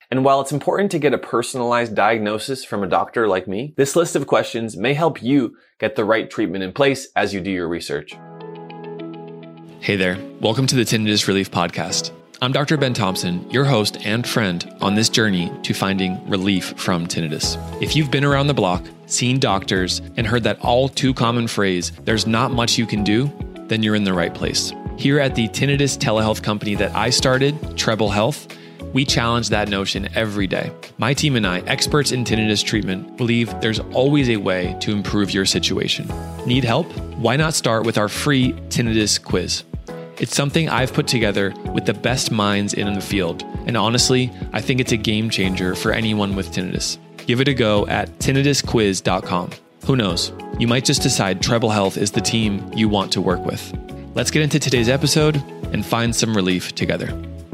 And while it's important to get a personalized diagnosis from a doctor like me, this list of questions may help you get the right treatment in place as you do your research. Hey there, welcome to the Tinnitus Relief Podcast. I'm Dr. Ben Thompson, your host and friend on this journey to finding relief from tinnitus. If you've been around the block, seen doctors, and heard that all too common phrase, there's not much you can do, then you're in the right place. Here at the tinnitus telehealth company that I started, Treble Health, we challenge that notion every day. My team and I, experts in tinnitus treatment, believe there's always a way to improve your situation. Need help? Why not start with our free tinnitus quiz? It's something I've put together with the best minds in the field, and honestly, I think it's a game changer for anyone with tinnitus. Give it a go at tinnitusquiz.com. Who knows? You might just decide Treble Health is the team you want to work with. Let's get into today's episode and find some relief together.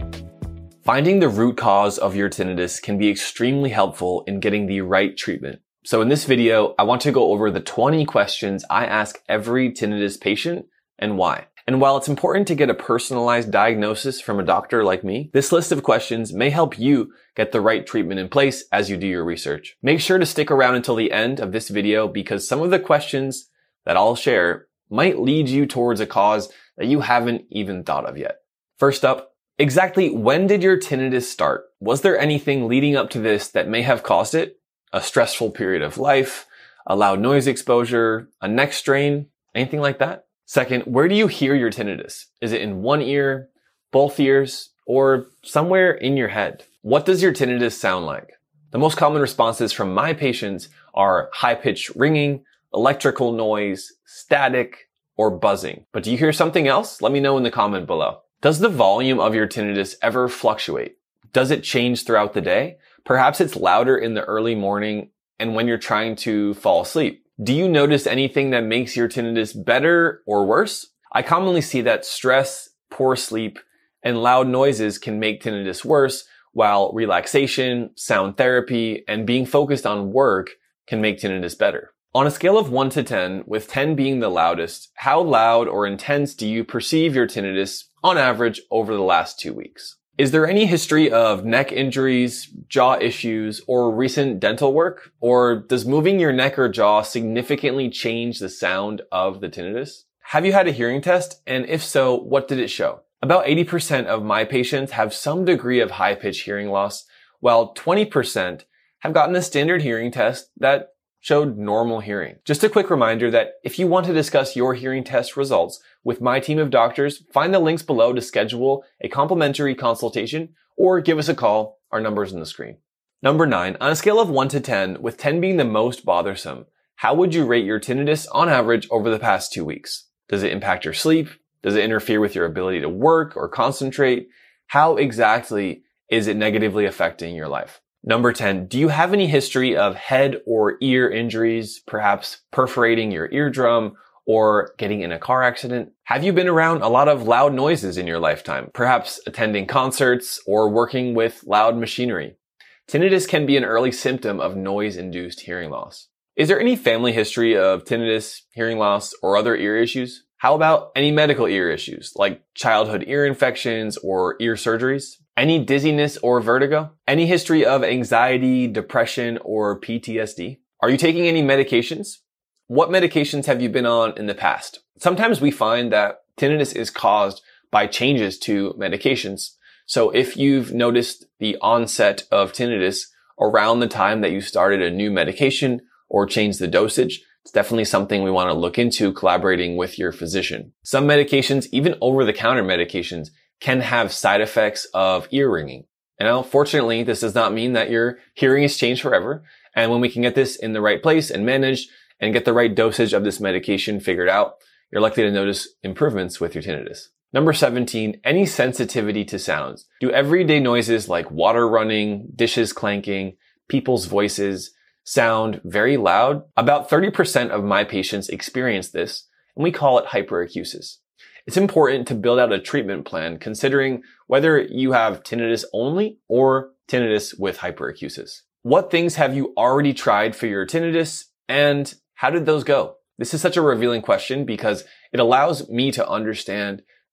Finding the root cause of your tinnitus can be extremely helpful in getting the right treatment. So in this video, I want to go over the 20 questions I ask every tinnitus patient and why. And while it's important to get a personalized diagnosis from a doctor like me, this list of questions may help you get the right treatment in place as you do your research. Make sure to stick around until the end of this video because some of the questions that I'll share might lead you towards a cause that you haven't even thought of yet. First up, exactly when did your tinnitus start? Was there anything leading up to this that may have caused it? A stressful period of life, a loud noise exposure, a neck strain, anything like that? Second, where do you hear your tinnitus? Is it in one ear, both ears, or somewhere in your head? What does your tinnitus sound like? The most common responses from my patients are high-pitched ringing, electrical noise, static, or buzzing. But do you hear something else? Let me know in the comment below. Does the volume of your tinnitus ever fluctuate? Does it change throughout the day? Perhaps it's louder in the early morning and when you're trying to fall asleep. Do you notice anything that makes your tinnitus better or worse? I commonly see that stress, poor sleep, and loud noises can make tinnitus worse, while relaxation, sound therapy, and being focused on work can make tinnitus better. On a scale of 1 to 10, with 10 being the loudest, how loud or intense do you perceive your tinnitus on average over the last 2 weeks? Is there any history of neck injuries, jaw issues, or recent dental work? Or does moving your neck or jaw significantly change the sound of the tinnitus? Have you had a hearing test? And if so, what did it show? About 80% of my patients have some degree of high-pitched hearing loss, while 20% have gotten a standard hearing test that showed normal hearing. Just a quick reminder that if you want to discuss your hearing test results with my team of doctors, find the links below to schedule a complimentary consultation or give us a call. Our number's on the screen. Number 9, on a scale of 1 to 10, with 10 being the most bothersome, how would you rate your tinnitus on average over the past 2 weeks? Does it impact your sleep? Does it interfere with your ability to work or concentrate? How exactly is it negatively affecting your life? Number 10, do you have any history of head or ear injuries, perhaps perforating your eardrum or getting in a car accident? Have you been around a lot of loud noises in your lifetime, perhaps attending concerts or working with loud machinery? Tinnitus can be an early symptom of noise-induced hearing loss. Is there any family history of tinnitus, hearing loss, or other ear issues? How about any medical ear issues, like childhood ear infections or ear surgeries? Any dizziness or vertigo? Any history of anxiety, depression, or PTSD? Are you taking any medications? What medications have you been on in the past? Sometimes we find that tinnitus is caused by changes to medications. So if you've noticed the onset of tinnitus around the time that you started a new medication or changed the dosage, it's definitely something we want to look into collaborating with your physician. Some medications, even over-the-counter medications, can have side effects of ear ringing. And now, fortunately, this does not mean that your hearing is changed forever. And when we can get this in the right place and managed and get the right dosage of this medication figured out, you're likely to notice improvements with your tinnitus. Number 17, any sensitivity to sounds. Do everyday noises like water running, dishes clanking, people's voices sound very loud? About 30% of my patients experience this, and we call it hyperacusis. It's important to build out a treatment plan considering whether you have tinnitus only or tinnitus with hyperacusis. What things have you already tried for your tinnitus and how did those go? This is such a revealing question because it allows me to understand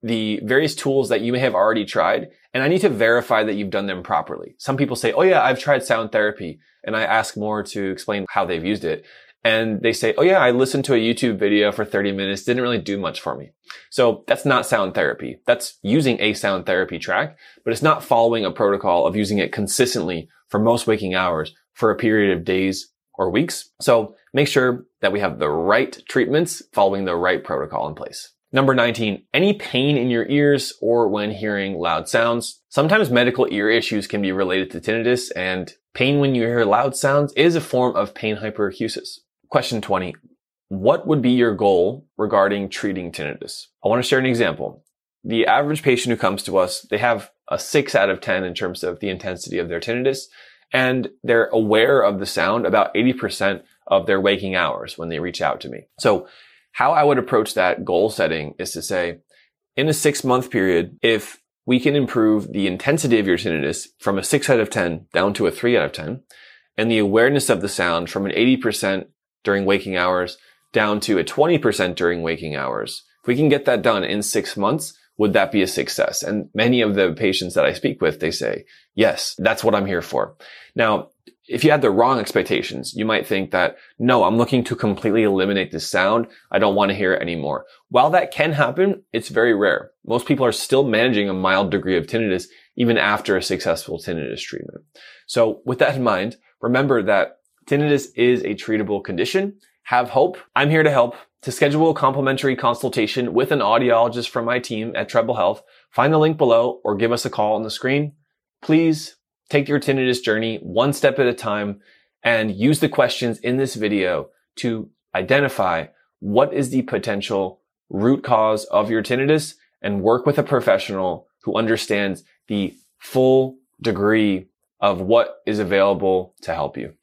the various tools that you may have already tried, and I need to verify that you've done them properly. Some people say, oh yeah, I've tried sound therapy, and I ask more to explain how they've used it. And they say, oh yeah, I listened to a YouTube video for 30 minutes, didn't really do much for me. So that's not sound therapy. That's using a sound therapy track, but it's not following a protocol of using it consistently for most waking hours for a period of days or weeks. So make sure that we have the right treatments following the right protocol in place. Number 19, any pain in your ears or when hearing loud sounds. Sometimes medical ear issues can be related to tinnitus, and pain when you hear loud sounds is a form of pain hyperacusis. Question 20, what would be your goal regarding treating tinnitus? I want to share an example. The average patient who comes to us, they have a 6 out of 10 in terms of the intensity of their tinnitus, and they're aware of the sound about 80% of their waking hours when they reach out to me. So how I would approach that goal setting is to say, in a 6-month period, if we can improve the intensity of your tinnitus from a 6 out of 10 down to a 3 out of 10, and the awareness of the sound from an 80% during waking hours down to a 20% during waking hours, if we can get that done in 6 months, would that be a success? And many of the patients that I speak with, they say, yes, that's what I'm here for. Now, if you had the wrong expectations, you might think that, no, I'm looking to completely eliminate this sound. I don't want to hear it anymore. While that can happen, it's very rare. Most people are still managing a mild degree of tinnitus even after a successful tinnitus treatment. So with that in mind, remember that tinnitus is a treatable condition. Have hope. I'm here to help. To schedule a complimentary consultation with an audiologist from my team at Treble Health, find the link below or give us a call on the screen. Please take your tinnitus journey one step at a time and use the questions in this video to identify what is the potential root cause of your tinnitus and work with a professional who understands the full degree of what is available to help you.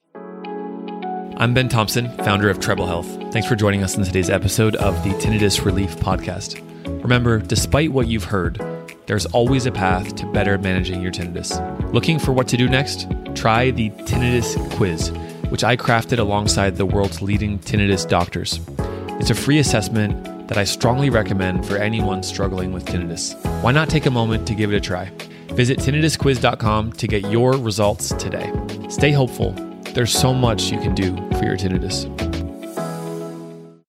I'm Ben Thompson, founder of Treble Health. Thanks for joining us in today's episode of the Tinnitus Relief Podcast. Remember, despite what you've heard, there's always a path to better managing your tinnitus. Looking for what to do next? Try the Tinnitus Quiz, which I crafted alongside the world's leading tinnitus doctors. It's a free assessment that I strongly recommend for anyone struggling with tinnitus. Why not take a moment to give it a try? Visit tinnitusquiz.com to get your results today. Stay hopeful. There's so much you can do for your tinnitus.